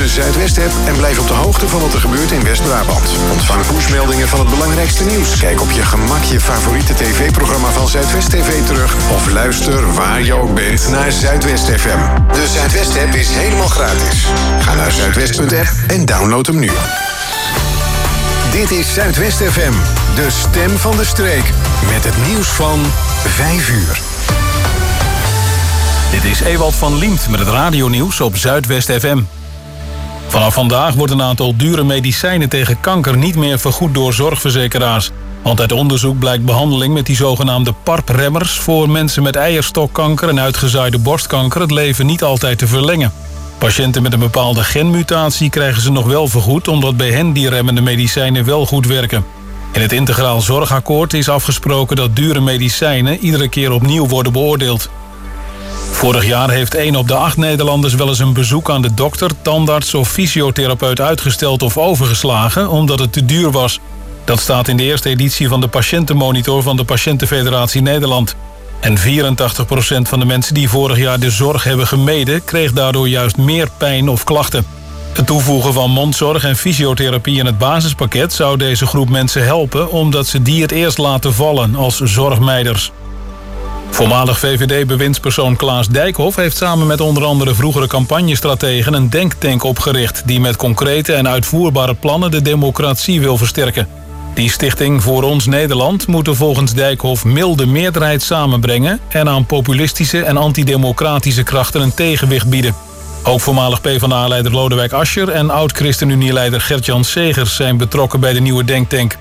Zuidwest-app en blijf op de hoogte van wat er gebeurt in West-Brabant. Ontvang pushmeldingen van het belangrijkste nieuws. Kijk op je gemak je favoriete tv-programma van Zuidwest TV terug. Of luister waar je ook bent naar Zuidwest FM. De Zuidwest-app is helemaal gratis. Ga naar zuidwest.app en download hem nu. Dit is Zuidwest FM, de stem van de streek. Met het nieuws van 5 uur. Dit is Ewald van Liemt met het radionieuws op Zuidwest FM. Vanaf vandaag wordt een aantal dure medicijnen tegen kanker niet meer vergoed door zorgverzekeraars. Want uit onderzoek blijkt behandeling met die zogenaamde PARP-remmers voor mensen met eierstokkanker en uitgezaaide borstkanker het leven niet altijd te verlengen. Patiënten met een bepaalde genmutatie krijgen ze nog wel vergoed, omdat bij hen die remmende medicijnen wel goed werken. In het Integraal Zorgakkoord is afgesproken dat dure medicijnen iedere keer opnieuw worden beoordeeld. Vorig jaar heeft 1 op de 8 Nederlanders wel eens een bezoek aan de dokter, tandarts of fysiotherapeut uitgesteld of overgeslagen omdat het te duur was. Dat staat in de eerste editie van de Patiëntenmonitor van de Patiëntenfederatie Nederland. En 84% van de mensen die vorig jaar de zorg hebben gemeden, kreeg daardoor juist meer pijn of klachten. Het toevoegen van mondzorg en fysiotherapie in het basispakket zou deze groep mensen helpen, omdat ze die het eerst laten vallen als zorgmeiders. Voormalig VVD-bewindspersoon Klaas Dijkhoff heeft samen met onder andere vroegere campagnestrategen een denktank opgericht die met concrete en uitvoerbare plannen de democratie wil versterken. Die stichting Voor Ons Nederland moet er volgens Dijkhoff milde meerderheid samenbrengen en aan populistische en antidemocratische krachten een tegenwicht bieden. Ook voormalig PvdA-leider Lodewijk Asscher en oud-ChristenUnie-leider Gert-Jan Segers zijn betrokken bij de nieuwe denktank.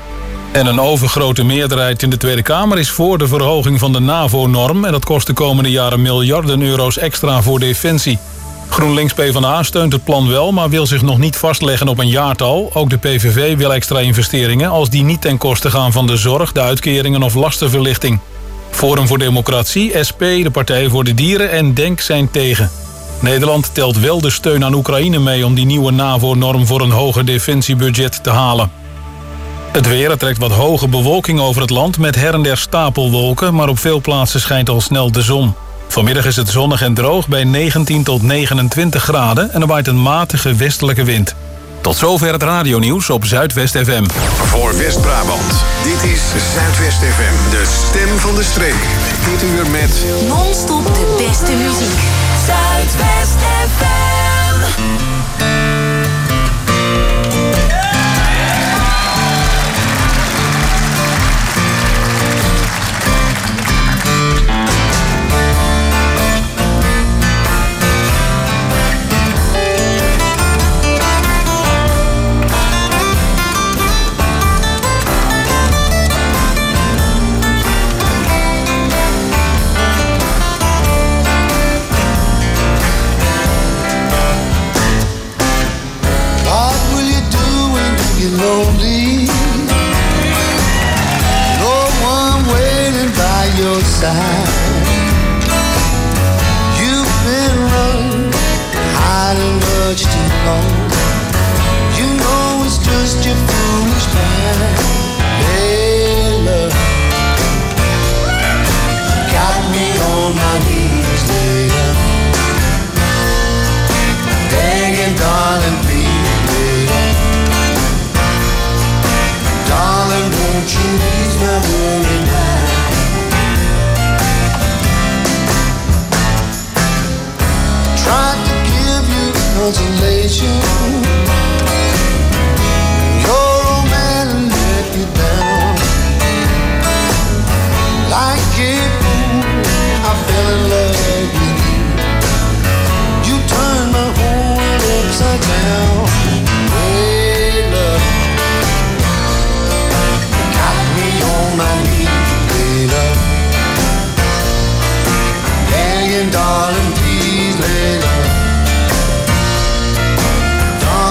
En een overgrote meerderheid in de Tweede Kamer is voor de verhoging van de NAVO-norm en dat kost de komende jaren miljarden euro's extra voor defensie. GroenLinks PvdA steunt het plan wel, maar wil zich nog niet vastleggen op een jaartal. Ook de PVV wil extra investeringen als die niet ten koste gaan van de zorg, de uitkeringen of lastenverlichting. Forum voor Democratie, SP, de Partij voor de Dieren en DENK zijn tegen. Nederland telt wel de steun aan Oekraïne mee om die nieuwe NAVO-norm voor een hoger defensiebudget te halen. Het weer, er trekt wat hoge bewolking over het land met her en der stapelwolken, maar op veel plaatsen schijnt al snel de zon. Vanmiddag is het zonnig en droog bij 19 tot 29 graden en er waait een matige westelijke wind. Tot zover het radionieuws op Zuidwest FM. Voor West-Brabant, dit is Zuidwest FM, de stem van de streek. Dit uur met non-stop de beste muziek. Zuidwest FM. You've been running, hiding much too long. You know it's just your foolish mind. Hey, love, got me on my knees, later, begging, darling, please, later, darling, won't you ease my worry mind? Tried to give you consolation. Your old man let you down. Like a fool, I fell in love with you. You turned my whole world upside down. Hey, love, got me on my knees, hey, love, begging, darling, please, lay love.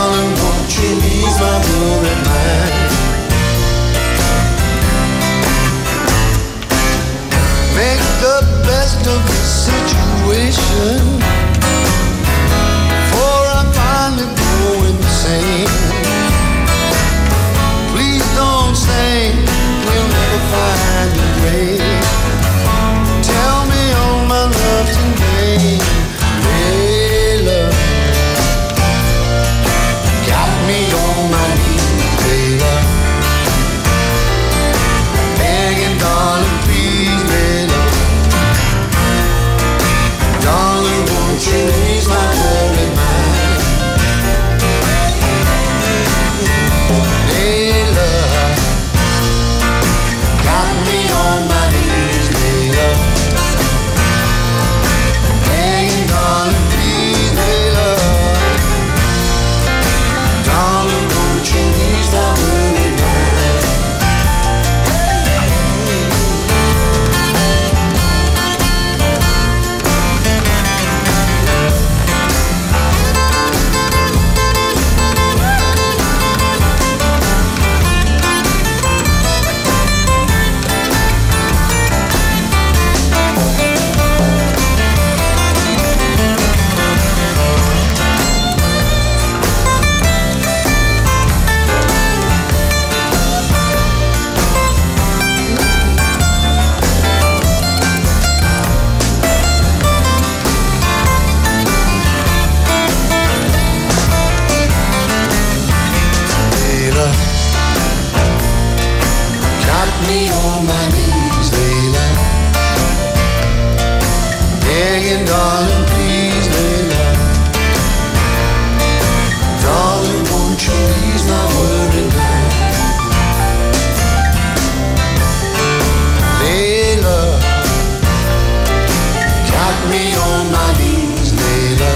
me on my knees, Layla.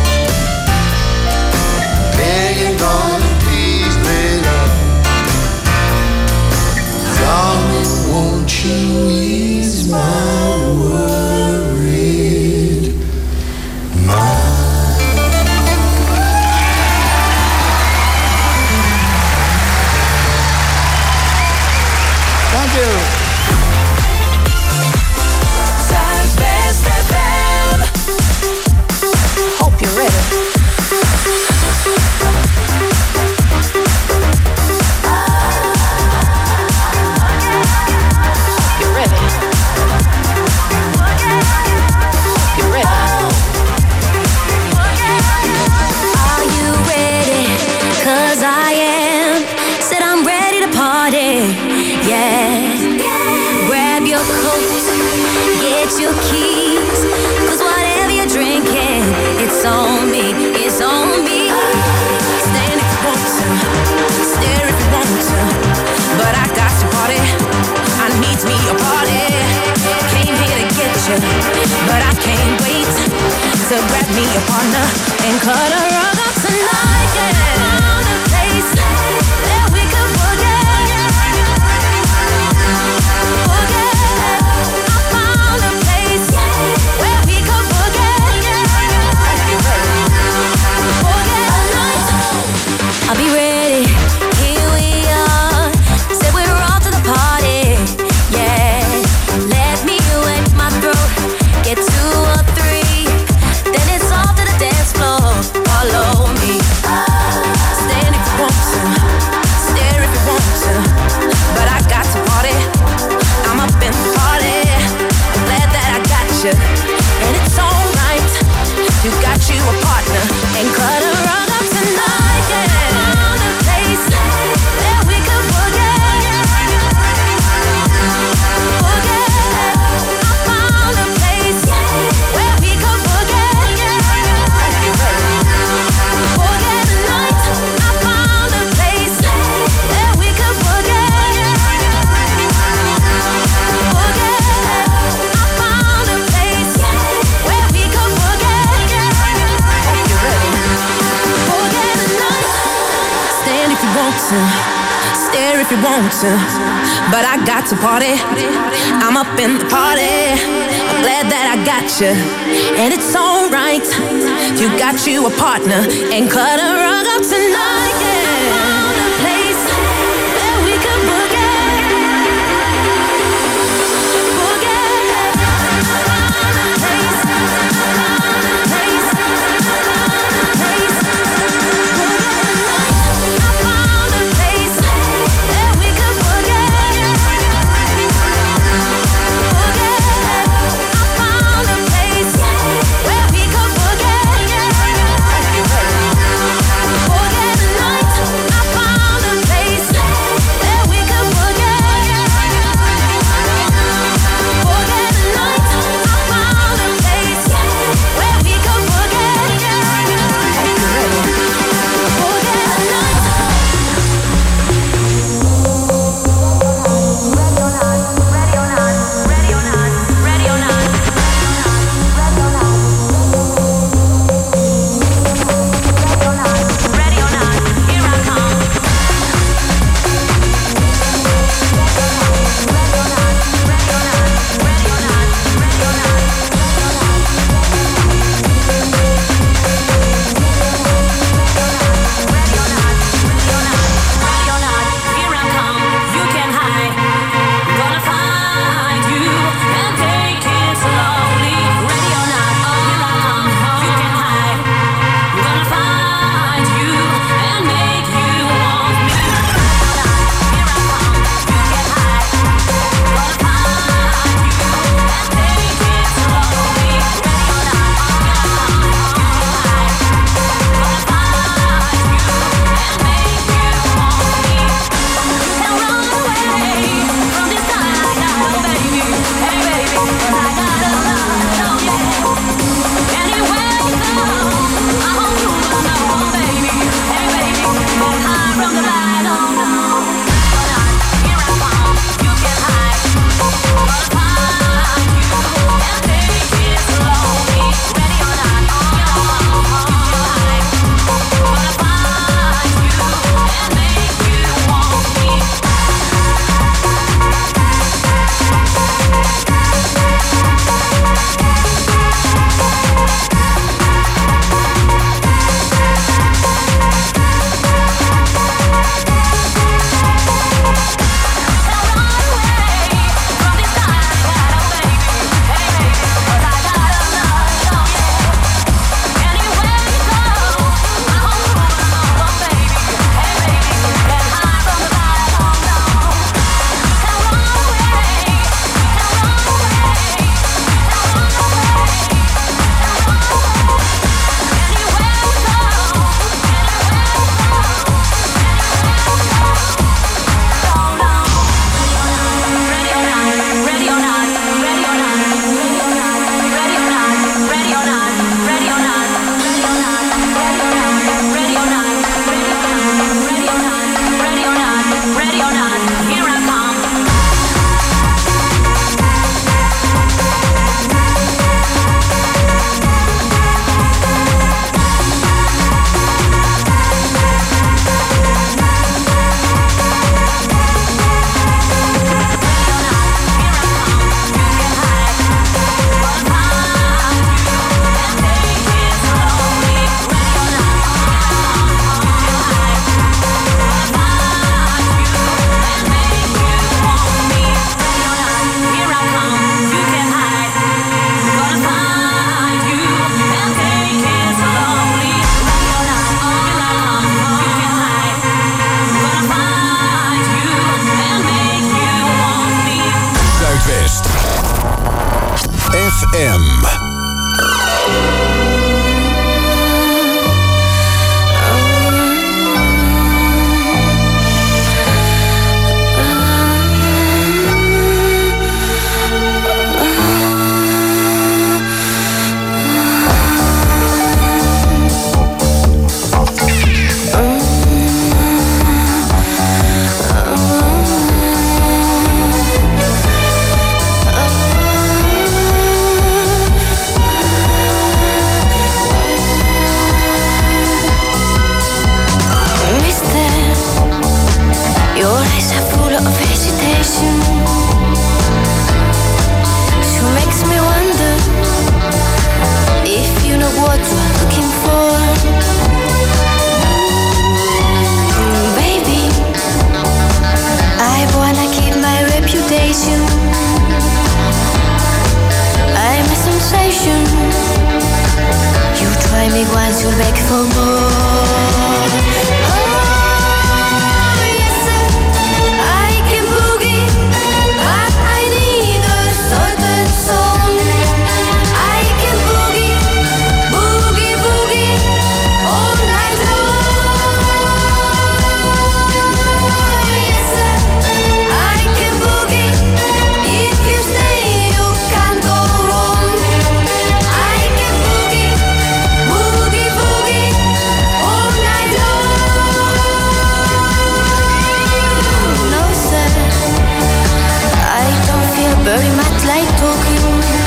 Begging God to please, Layla. Darling, won't you ease my worried mind? Thank you. Zuidwest FM. Hope you're ready. You're ready. You're ready. Are you ready? 'Cause I am. Said I'm ready to party. Yeah. Grab your coat, get your keys. 'Cause whatever you're drinking, it's on me, it's on me. Stand if you want to, stare if you want to. But I got to party, I need me a party. Came here to get you, but I can't wait to grab me a partner and cut a rug up tonight. Yeah, found a place that we could forget. I found a place where we could forget. Forget the night. I'll be ready. Here we are. Said we're off to the party. Yeah. Let me wet my throat. Get 2 or 3. Then it's off to the dance floor. Follow me. Stand if you want to. Stare if you want to. But I got to party. I'm up in the party. I'm glad that I got you. And it's alright. You got you a partner. And cut a rug up tonight. Yeah. Found a place that we could forget. Forget. I found a place where we could forget. Forget the night. I found a place that we could forget. I found a place where we could forget. Hope you're ready. Forget the night. Stand if you want to, stare if you want to. But I got to party. I'm up in the party. I'm glad that I got you, and it's alright. You got you a partner and cut a rug up tonight. Yeah. I found a place that we could forget. Forget the night. igual sul bec for more. Oh, yes sir, I can boogie, but I need a certain song. I can boogie, boogie, boogie, all night long. Yes sir, I can boogie, if you stay you can't go wrong. I can boogie, boogie, boogie, all night long. No sir, I don't feel very much like talking.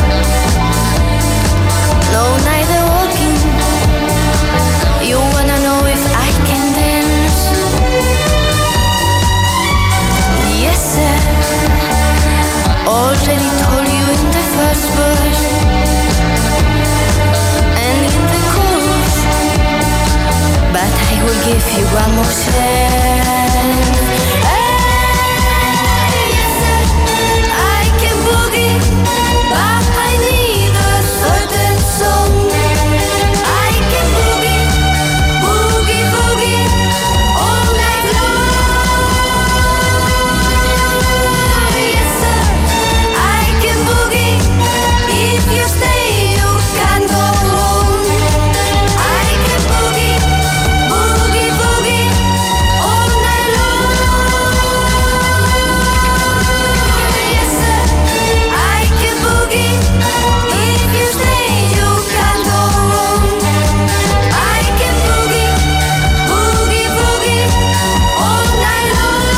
No, neither walking. You wanna know if I can dance? Yes sir, already told you in the first verse and in the chorus, but I will give you one more chance. Hey, yes sir, I can boogie, but I need a certain song. I can boogie, boogie, boogie, all night long. Yes sir, I can boogie, if you stay you can't go wrong. I can boogie, boogie, boogie, all night long. Yes sir, I can boogie, if you stay you can't go wrong. I can boogie, boogie, boogie, all night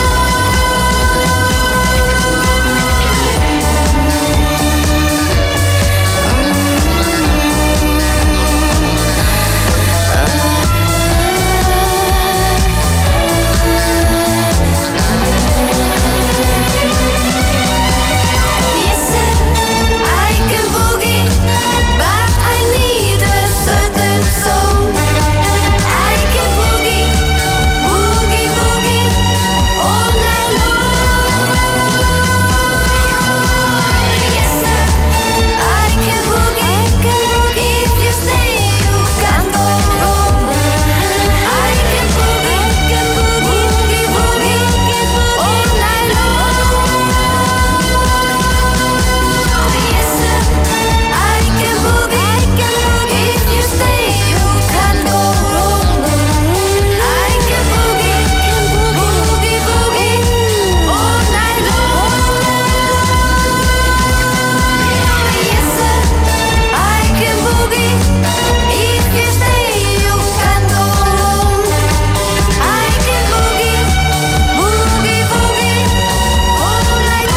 Yes sir, I can boogie, but I need a certain song. I can boogie, boogie, boogie, all night long. Yes sir, I can boogie, if you stay you can't go wrong. I can boogie, boogie, boogie, all night long. Yes sir, I can boogie, if you stay you can't go wrong. I can boogie, boogie, boogie, all night long. Yes sir, I can boogie, if you stay you can't go wrong. I can boogie, boogie, boogie, all night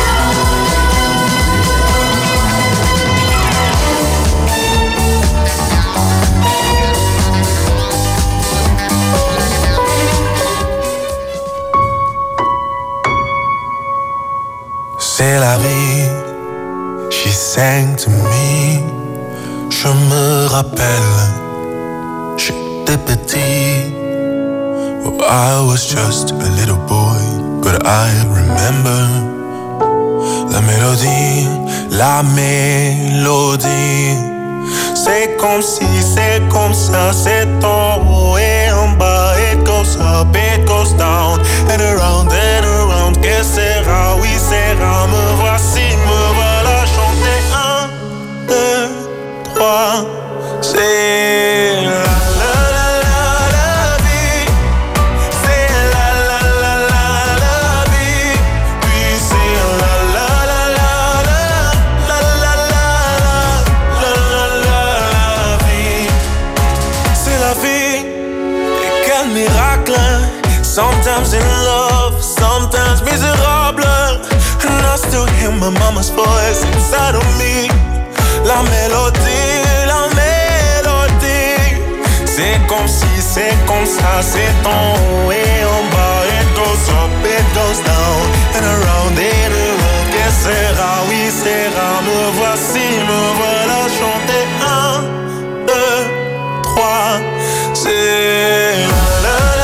C'est la vie, she sang to me. Je me rappelle, j'étais petit. Oh, I was just a little boy, but I remember la mélodie, la mélodie. C'est comme si, c'est comme ça, c'est en haut et en bas. It goes up, it goes down, and around, que sera, oui sera. Me voici, me voilà chanter. 1, 2, 3, c'est la la la la la vie. C'est la la la la la vie. Puis c'est la la la la la la la la la vie. C'est la vie. Et quel miracle. Sometimes in love, sometimes miserable. And I still hear my mama's voice inside of me. La mélodie, la mélodie. C'est comme si, c'est comme ça, c'est en haut et en bas. It goes up, it goes down, and around. Que sera, oui sera. Me voici, me voilà chanter. 1, 2, 3, c'est la la la.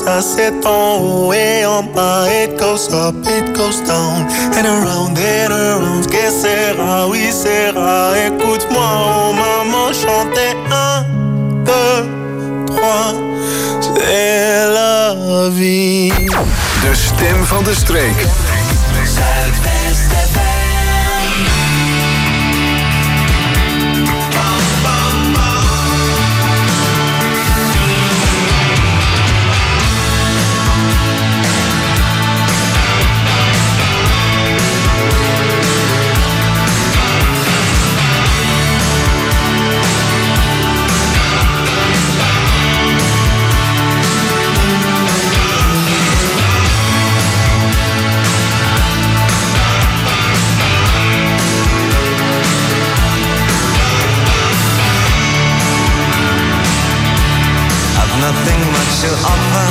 ça c'est en haut et en bas. It goes up, it goes down, and around, que sera, oui sera. Écoute-moi, oh maman, chanter 1, 2, 3, c'est la vie. De stem van de streek. Nothing much to offer.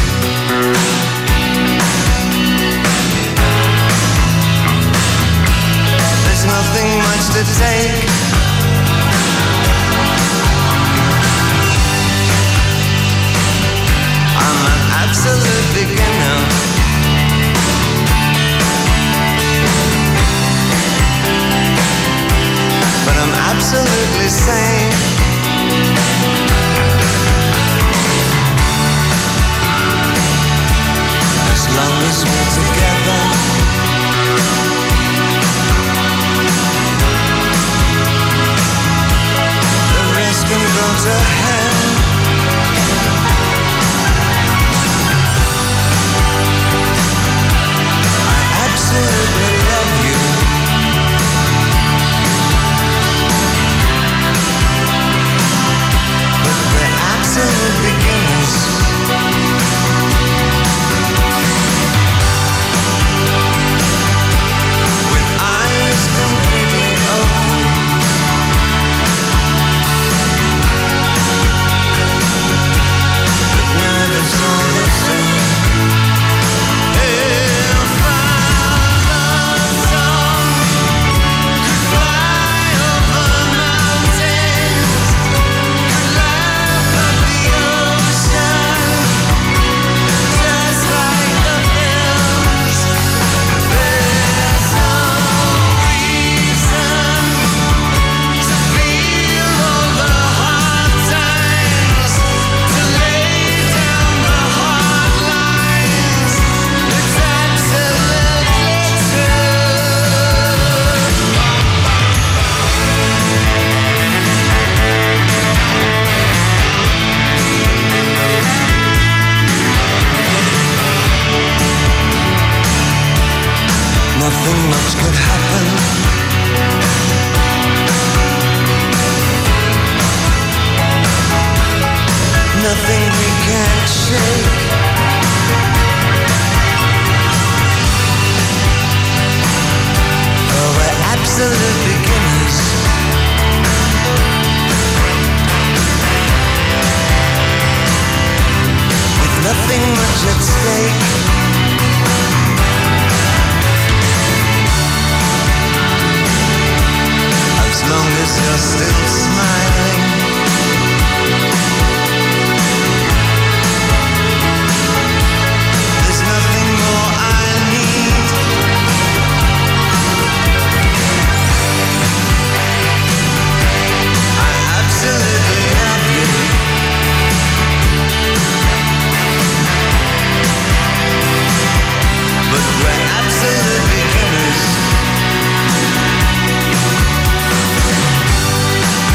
There's nothing much to take. I'm an absolute beginner. But I'm absolutely sane. As long as we're together, the rest can go to hell. I absolutely love you. But we're absolute beginners. Nothing much could happen. Nothing we can't shake. Oh, we're absolute beginners. With nothing much at stake. As long as you're still smiling, there's nothing more I need. I absolutely love you. But we're absolute beginners.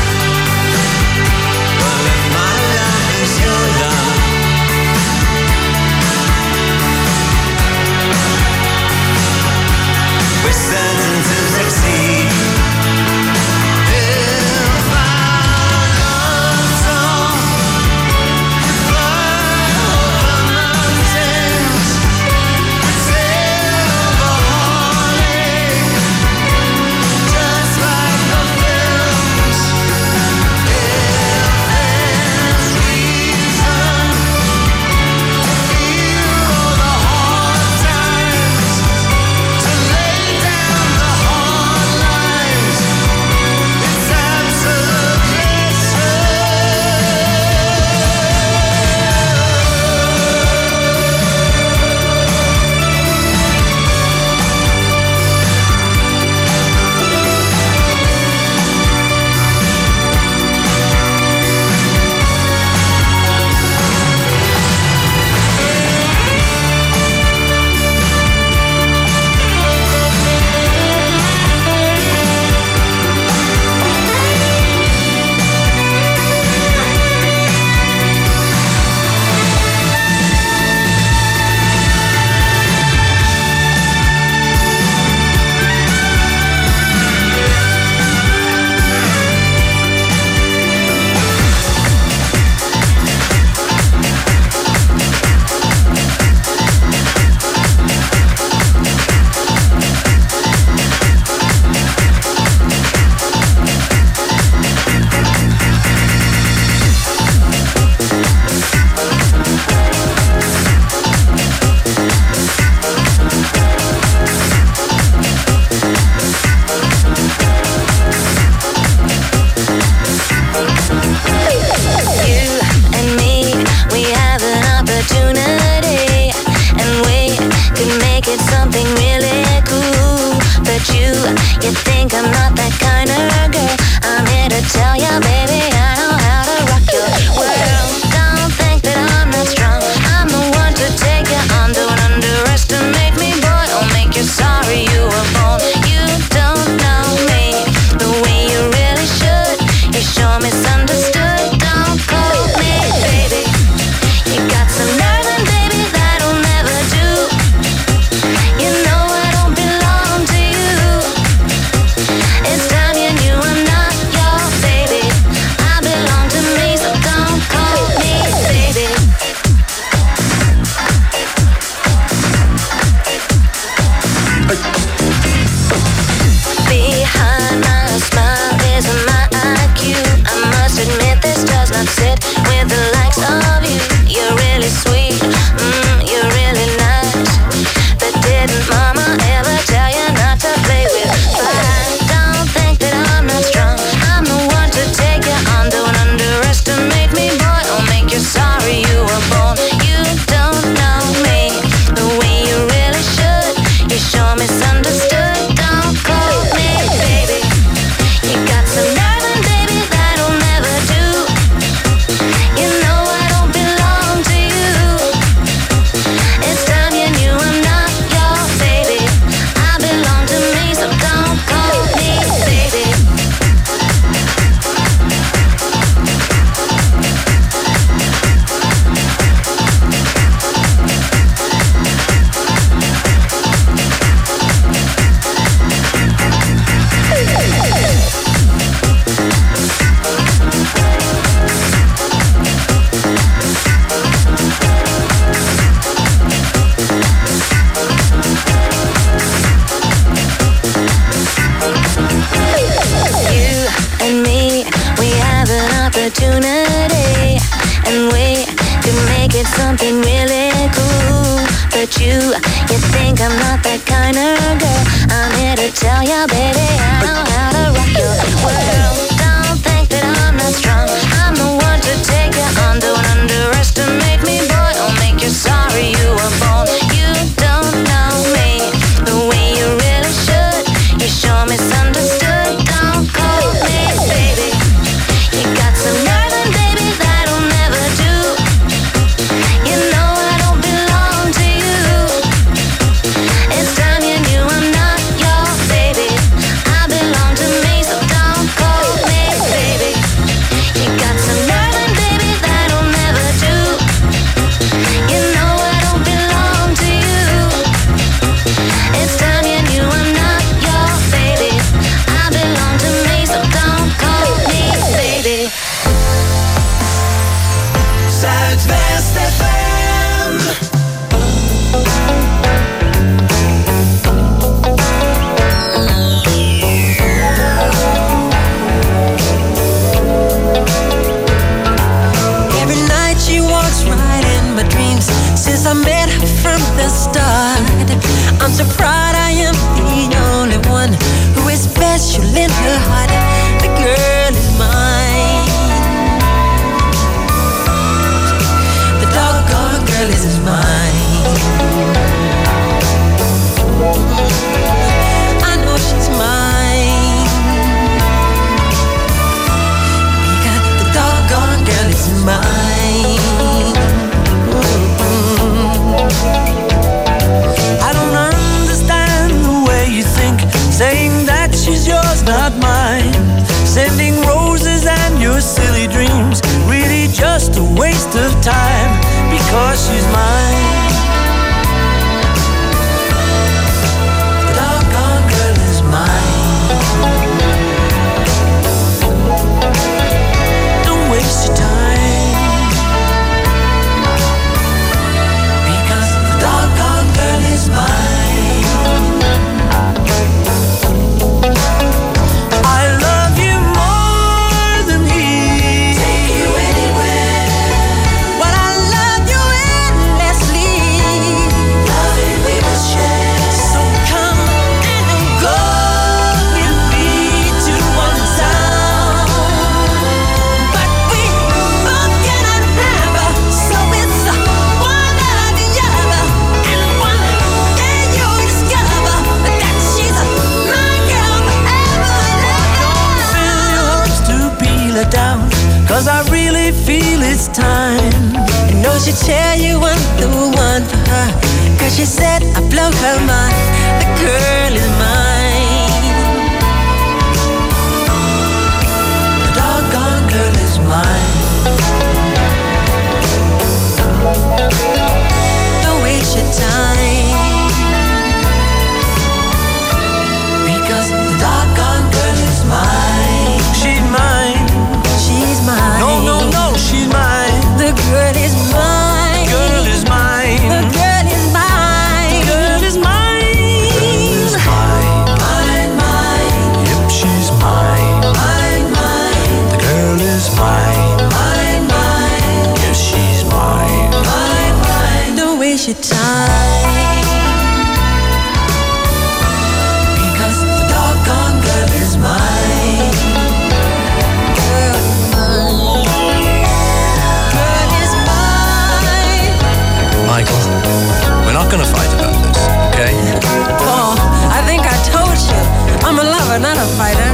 You think I'm not that kind of girl. I'm here to tell ya, baby, I know how to rock your world. Don't think that I'm not strong. I'm the one to take you on. Don't underestimate me, boy, or make you sorry you were born. You don't know me the way you really should. You sure misunderstood. Don't call me baby. You got some nerve, and baby, that'll never do. You know I don't belong to you. It's time you knew I'm not your baby. I belong to me, so don't call me baby. Behind my smile is my IQ. I must admit this does not sit with the likes of you. You're really sweet, you're really nice. But didn't mama ever tell you not to play with fire? Don't think that I'm not strong. I'm the one to take you on. Don't underestimate me, boy, or make you sorry you were born. You don't know me the way you really should. You sure misunderstood. Don't call me baby. You got some nerve, and baby, that'll never do. You know I don't belong to you. It's time you knew I'm not your baby. I belong to me, so don't call me baby. You and me, we have an opportunity, and we could make it something really cool. But you think I'm not that kind of girl. I'm here to tell ya, baby, I know how to rock your world. Don't think that I'm not strong. I'm the one to take you on. Don't underestimate me, boy, or make you sorry you were born. You don't know me the way you really should. You sure misunderstood. Don't call me baby. You got some nerve, and baby, that'll never do. You know I don't belong to you. It's time you knew I'm not your baby. I belong to me, so don't call me baby. You got some nerve, and baby, that'll never do. You know I don't belong to you. It's time you knew I'm not your baby. I belong to me, so don't call me baby. Zuidwest FM. Every night she walks right in my dreams. Since I met her from the start, I'm so proud I am the only one who is special in her heart. The girl is mine. The doggone girl is mine. I know she's mine, because the doggone girl is mine. I don't understand the way you think, saying that she's yours, not mine. Sending roses and your silly dreams, really just a waste of time, because she's mine. The doggone girl is mine. Don't waste your time, because the doggone girl is mine. I love you more than he. Take you anywhere. Well, I love you endlessly. this time. I know she'll tell you I'm the one for her, 'cause she said I blow her mind. The girl is mine. The doggone girl is mine. Don't waste your time, because the doggone girl is mine. She's mine. She's mine. No, no, no, she's mine. The girl is mine. Girl is mine. The girl is mine. Girl is mine. Girl is mine. Mine, mine. Yep, she's mine. Mine, mine. The girl is mine. Mine, mine. Yes, she's mine. Mine, mine. Don't waste your time, because the doggone girl is mine. Girl is mine. Girl is mine. Michael, we're not gonna fight about this, okay? Paul, I think I told you, I'm a lover, not a fighter.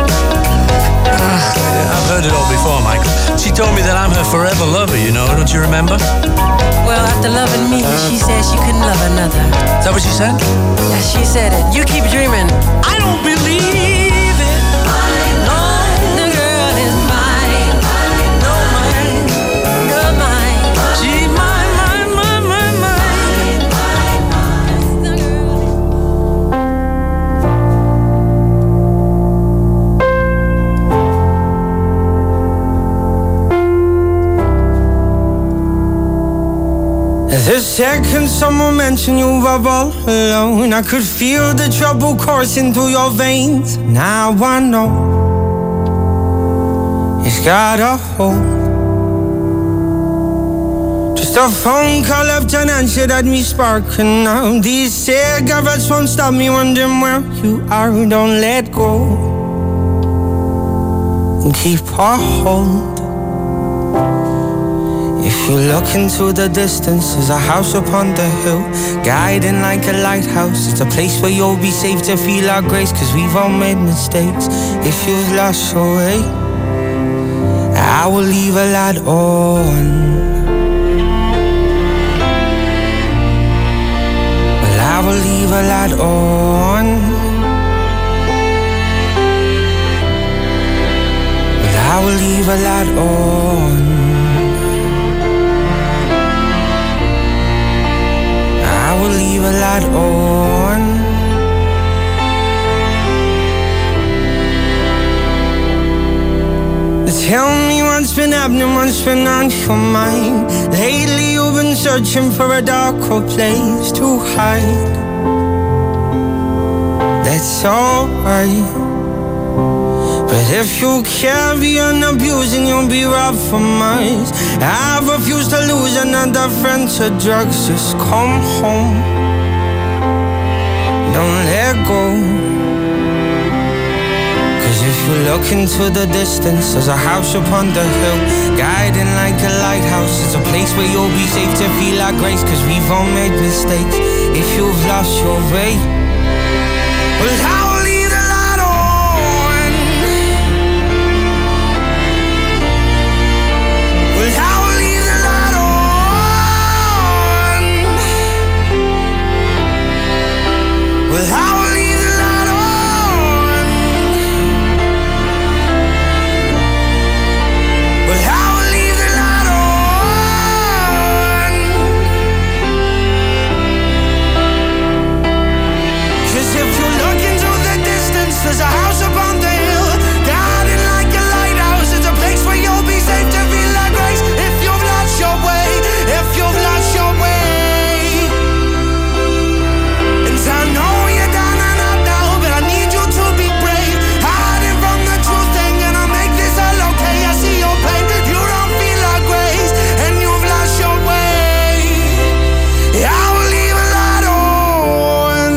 I've heard it all before, Michael. She told me that I'm her forever lover, you know, don't you remember? Well, after loving me, she said she couldn't love another. Is that what she said? Yeah, she said it. You keep dreaming. I don't believe it. No, the girl is mine. No, mine. You're mine. She's mine, mine, mine, mine, mine. The girl is The second someone mentioned you were all alone, I could feel the trouble coursing through your veins. Now I know it's got a hold. Just a phone call left unanswered had me sparking now. These cigarettes won't stop me wondering where you are. Don't let go and keep a hold. If you look into the distance, there's a house upon the hill, guiding like a lighthouse. It's a place where you'll be safe to feel our grace, 'cause we've all made mistakes. If you've lost your way, I will leave a light on. Well, I will leave a light on. Well, I will leave a light on. I will leave a light on. Tell me what's been happening, what's been on your mind. Lately you've been searching for a darker place to hide. That's alright, but if you carry on abusing, you'll be robbed from us. I refuse to lose another friend to drugs. Just come home, don't let go. 'Cause if you look into the distance, there's a house upon the hill, guiding like a lighthouse. It's a place where you'll be safe to feel our grace, 'cause we've all made mistakes. If you've lost your way, well, I will leave the light on. Well, I will leave the light on. Well, I will leave the light on. Well, I will leave the light on. 'Cause if you look into the distance, there's a house upon the hill, guarded like a lighthouse. It's a place where you'll be safe to feel like grace. If you've lost your way, if you've lost your way. And I know you're down and out now, but I need you to be brave. Hiding from the truth, and gonna make this all okay. I see your pain, you don't feel like grace, and you've lost your way. I will leave a light on.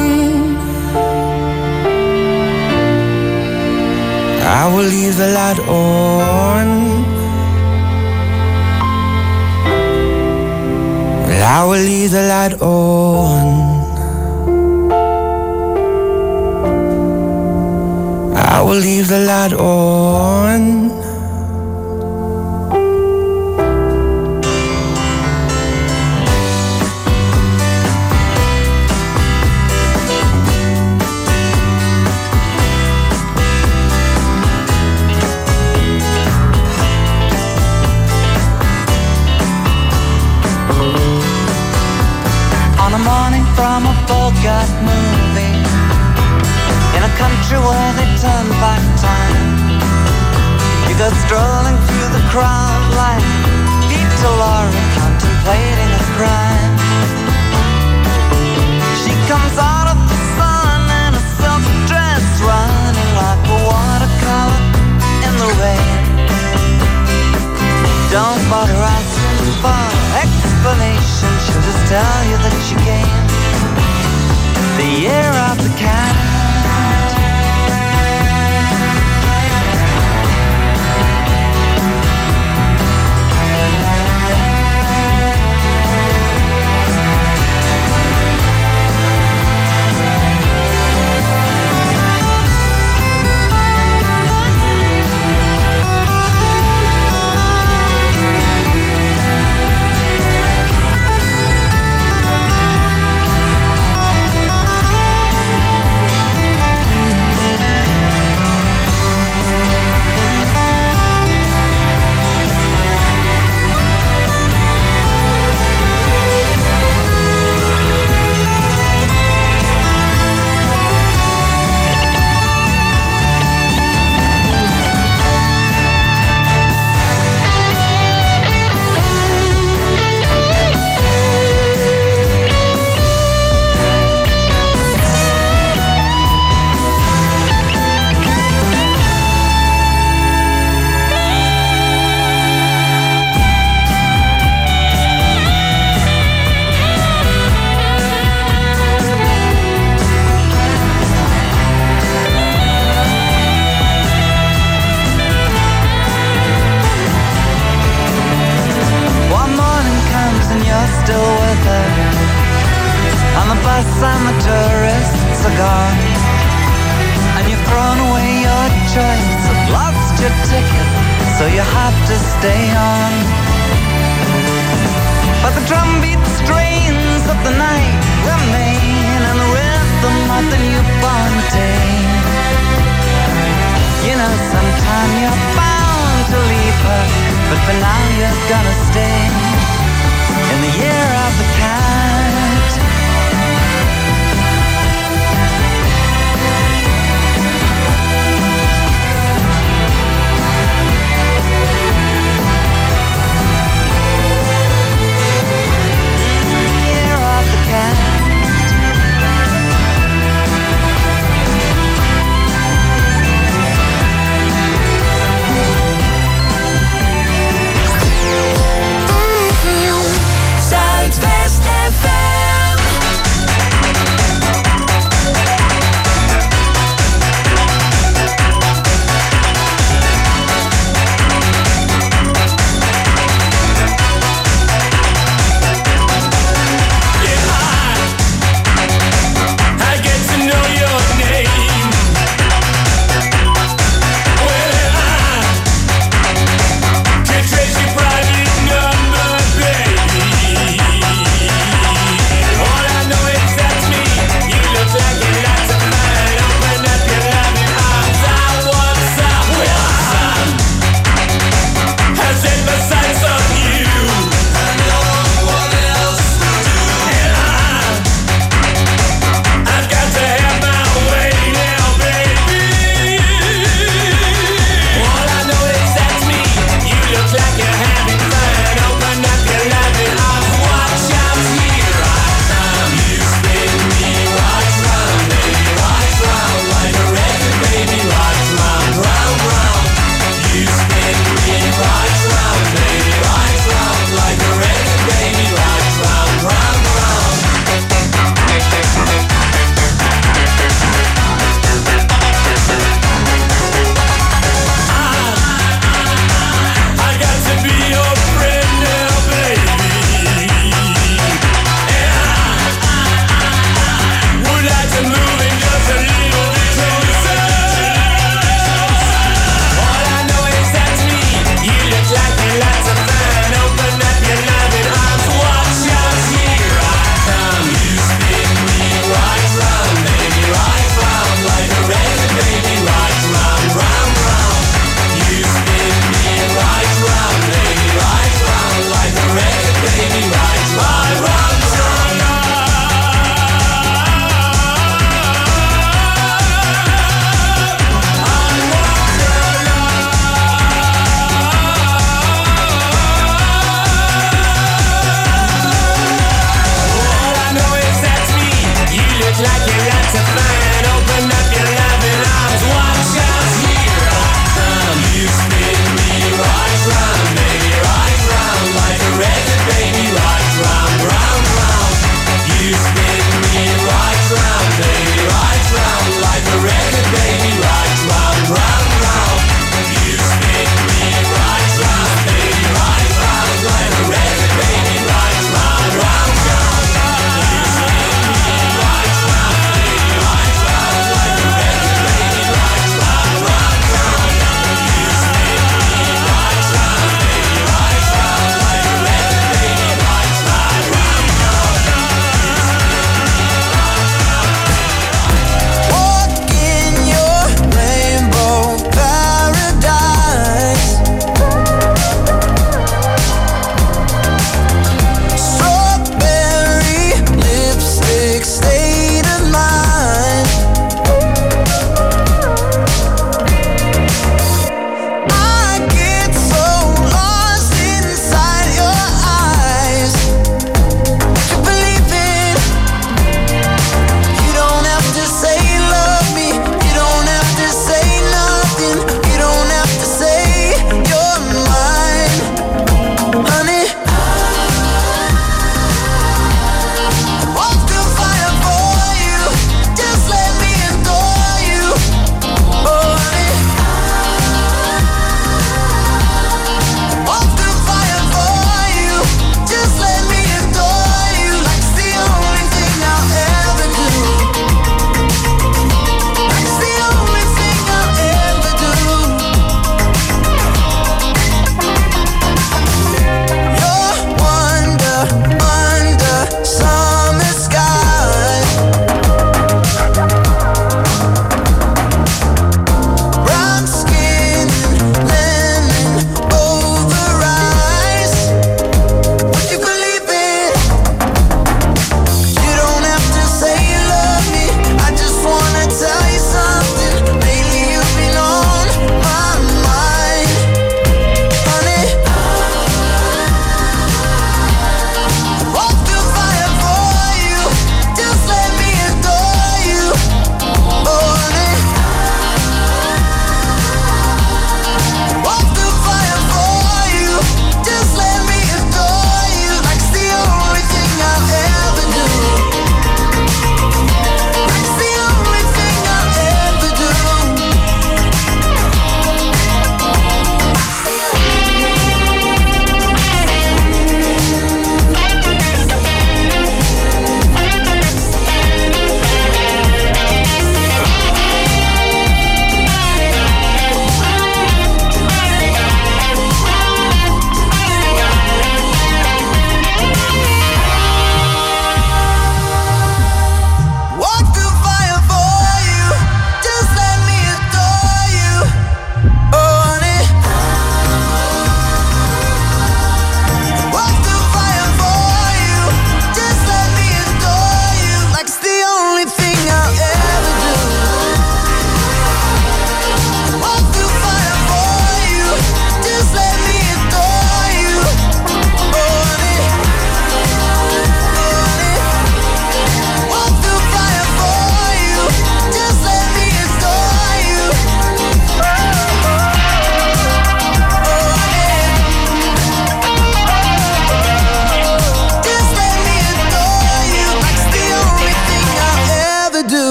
I will leave the light on. Well, I will leave the light on. I will leave the light on. black movie in a country where they turn back time. You go strolling through the crowd like Peter Lorre contemplating a crime. She comes out of the sun in a silk dress, running like a watercolor in the rain. Don't bother asking for explanation, she'll just tell you that she came the year of the cat.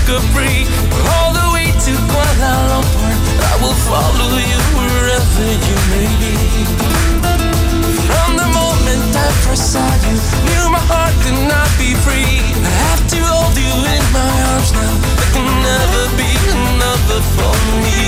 Capri, all the way to Kuala Lumpur. I will follow you wherever you may be. From the moment I first saw you, knew my heart could not be free. I have to hold you in my arms now. There can never be another for me.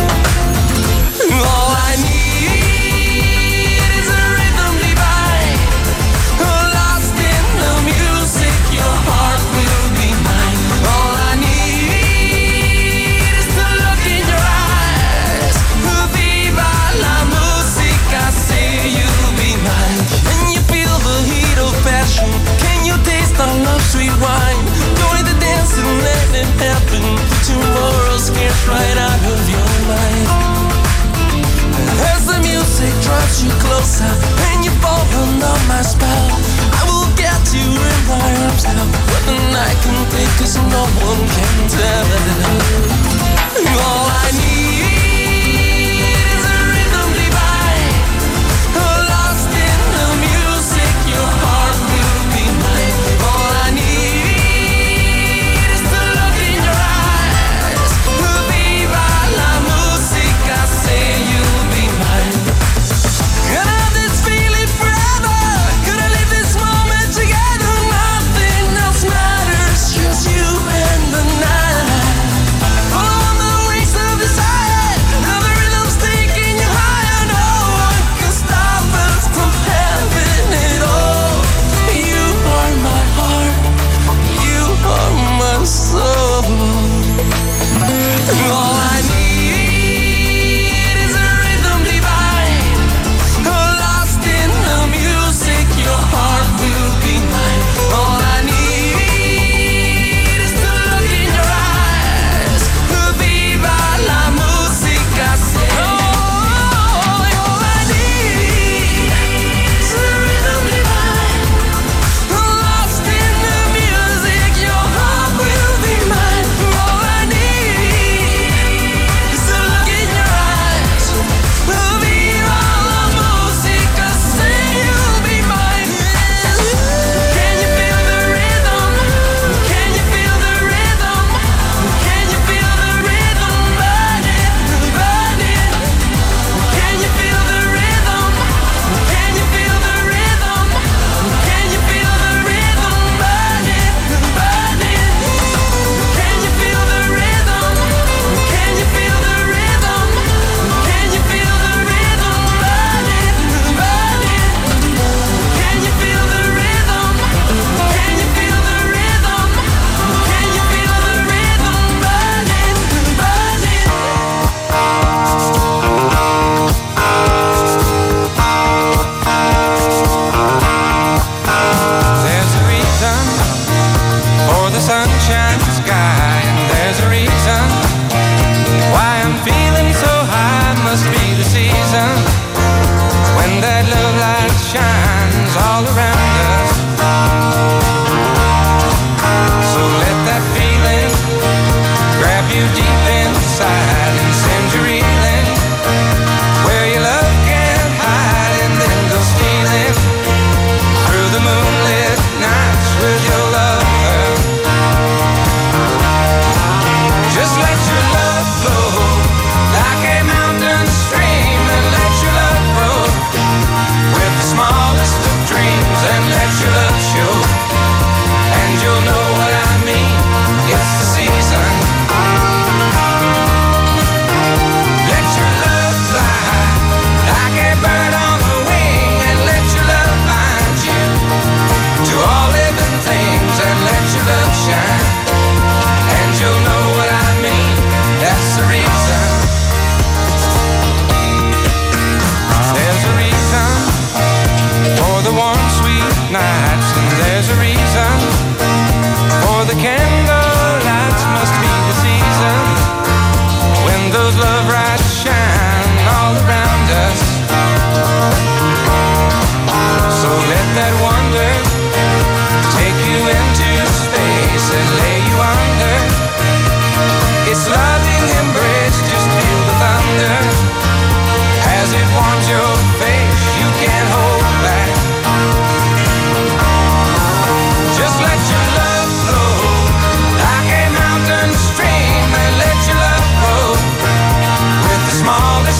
All I need is a rhythm divine, lost in the music. Your heart will be mine. All I need is to look in your eyes. Viva la musica, say you'll be mine. Can you feel the heat of passion? Can you taste our love, sweet wine? Join the dance and let it happen. Tomorrow scares right out of your mind. As the music drives you closer and you fall under my spell, I will get you in my arms now. But the night can take, 'cause no one can tell. All I need is a rhythm divine, lost in the music. Your heart will be mine. All I need is to look in your eyes. Viva la musica, say you'll be mine. Could I have this feeling forever? Could I live this moment together? Nothing else matters, just you and the night.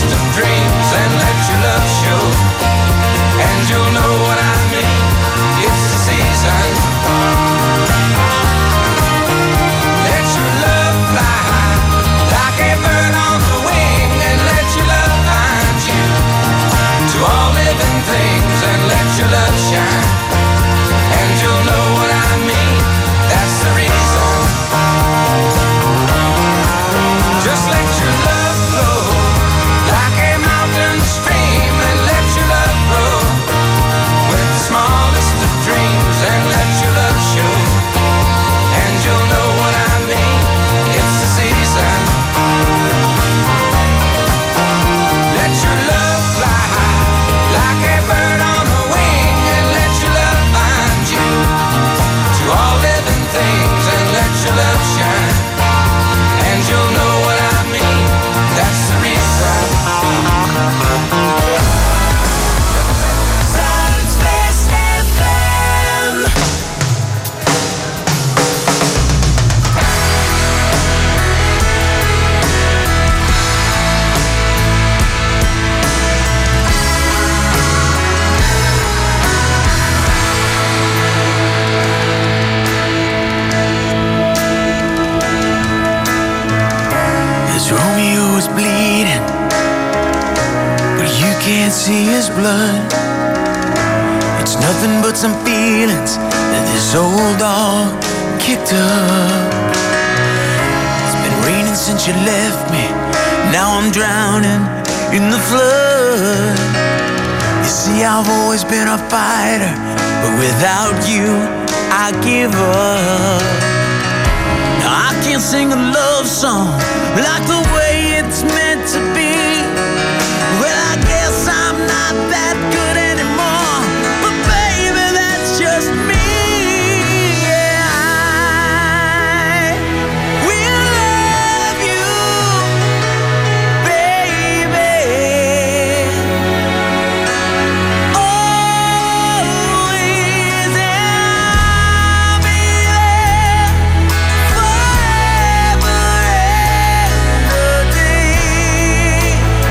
smallest of dreams and let your love show. And you'll know what I mean. It's the season. Let your love fly high like a bird on the wing, and let your love find you to all living things, and let your love shine. And you'll know what I mean. That's the reason. Just let your love flow like a mountain stream, and let your love grow with the smallest of dreams, and let your love show. And you'll know what I mean. It's the season. Let your love fly high like a bird on the wing, and let your love find you to all living things, and let your love shine. And you'll know what I mean. That's the reason. Southwest FM. As Romeo is bleeding, but you can't see his blood. It's nothing but some feelings that this old dog kicked up. It's been raining since you left me. Now I'm drowning in the flood. You see, I've always been a fighter, but without you, I give up. Now I can't sing a love song like the way it's meant to be. Well, I guess I'm not that good anymore, but baby, that's just me. Yeah, I will love you, baby, always, and I'll be there forever and a day.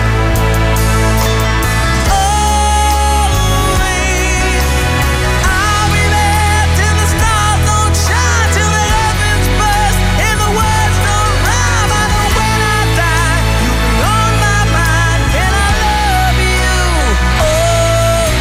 Always, I'll be there till the stars don't shine, till the heavens burst and the words don't rhyme. I know when I die, you'll be on my mind, and I love you always.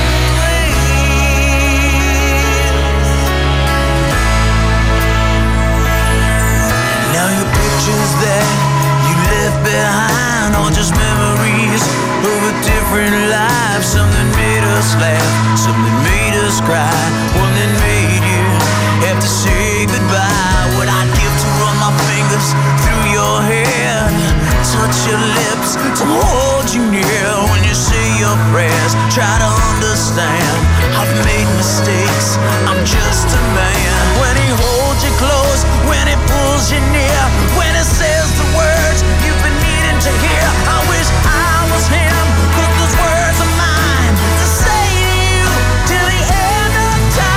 Now your pictures that you left behind are just memories of a different life. Something made us laugh, something made us cry, one that made you have to say goodbye. What I'd give to run my fingers through your hair, touch your lips, to hold you near when you say your prayers. Try to understand, I've made mistakes, I'm just a man. When he holds you close, when he pulls you near, when he says the words you've been needing to hear, I wish I was him, 'cause those words are mine to say to you till the end of time.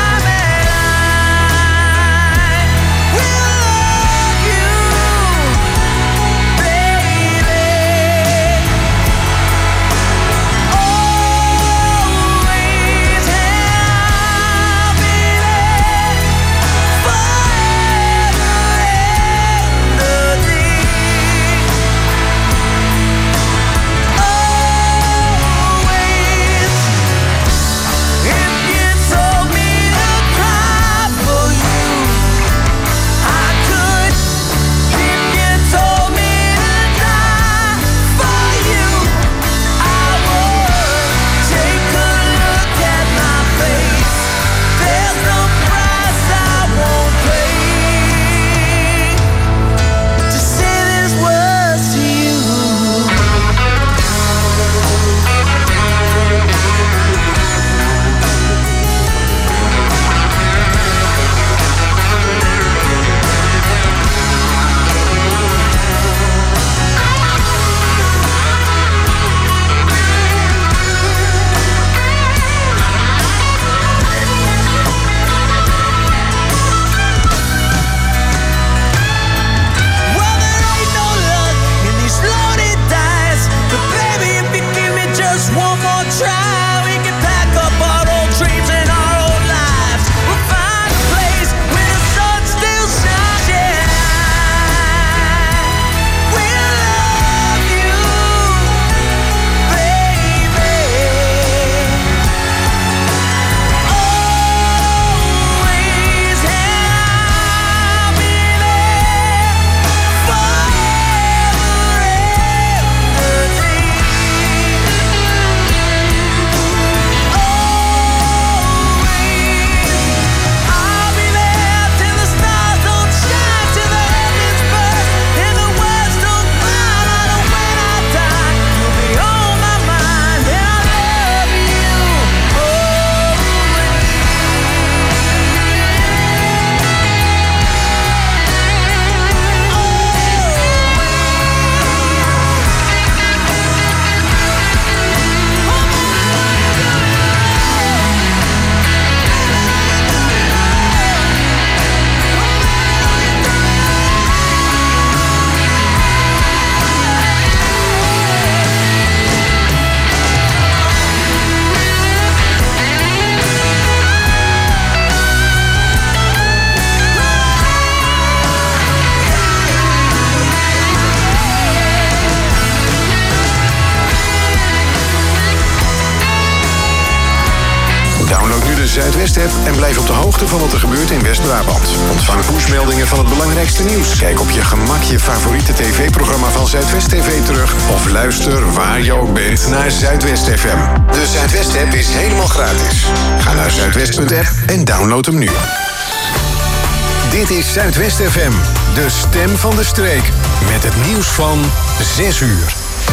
Zuidwest-app en blijf op de hoogte van wat er gebeurt in West-Brabant. Ontvang pushmeldingen van het belangrijkste nieuws. Kijk op je gemak je favoriete tv-programma van Zuidwest TV terug of luister waar je ook bent naar Zuidwest FM. De Zuidwest-app is helemaal gratis. Ga naar zuidwest.app en download hem nu. Dit is Zuidwest FM, de stem van de streek. Met het nieuws van 6 uur.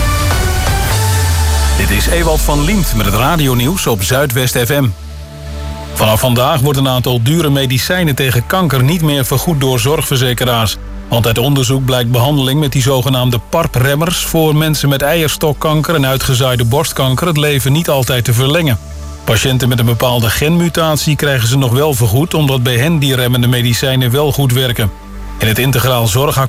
Dit is Ewald van Liemt met het radionieuws op Zuidwest FM. Vanaf vandaag wordt een aantal dure medicijnen tegen kanker niet meer vergoed door zorgverzekeraars. Want uit onderzoek blijkt behandeling met die zogenaamde PARP-remmers voor mensen met eierstokkanker en uitgezaaide borstkanker het leven niet altijd te verlengen. Patiënten met een bepaalde genmutatie krijgen ze nog wel vergoed, omdat bij hen die remmende medicijnen wel goed werken. In het integraal zorgakkoord